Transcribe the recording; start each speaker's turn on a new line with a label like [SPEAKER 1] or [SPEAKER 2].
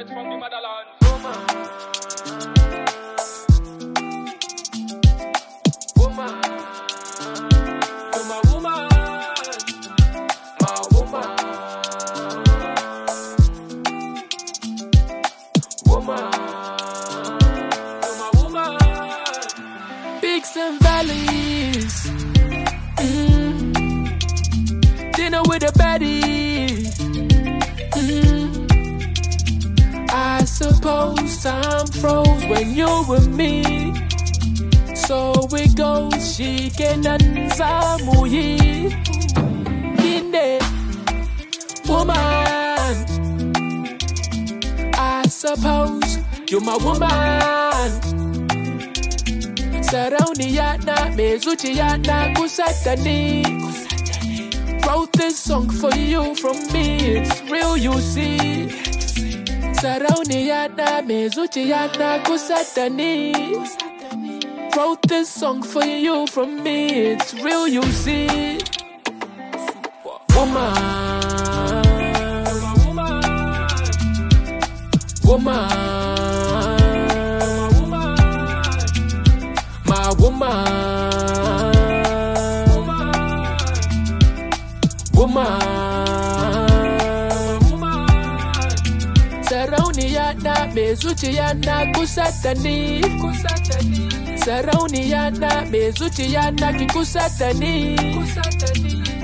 [SPEAKER 1] Straight from the motherland. Woman. You're my woman. My woman. Woman. You're my woman. Peaks and valleys. Dinner with a baddie. I suppose time froze when you're with me. So it goes, she can muyi. Kinde, woman. I suppose you're my woman. Sarauniyana, mezuchiyana, kusatani. Wrote this song for you from me, it's real, you see. Sarauniyana, mezuchiyana, kusatani. Wrote this song for you from me, it's real, you see. Woman, woman, my woman, woman. Sarauniyana, mezuchiyana, kusatani. Sarauniyana, mezuchiyana, kikusatani.